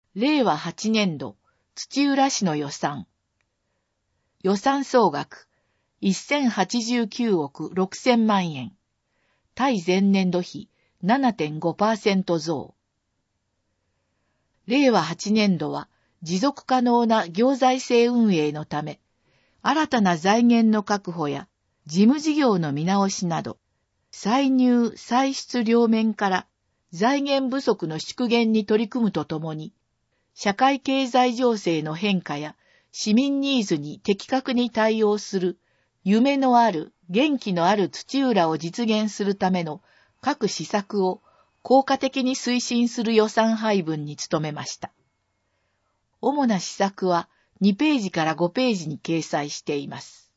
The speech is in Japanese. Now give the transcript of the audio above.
令和8年度、土浦市の予算。予算総額、1089億6000万円。対前年度比 7.5% 増。令和8年度は、持続可能な行財政運営のため、新たな財源の確保や事務事業の見直しなど、歳入・歳出両面から財源不足の縮減に取り組むとともに、社会経済情勢の変化や市民ニーズに的確に対応する夢のある元気のある土浦を実現するための各施策を効果的に推進する予算配分に努めました。主な施策は2ページから5ページに掲載しています。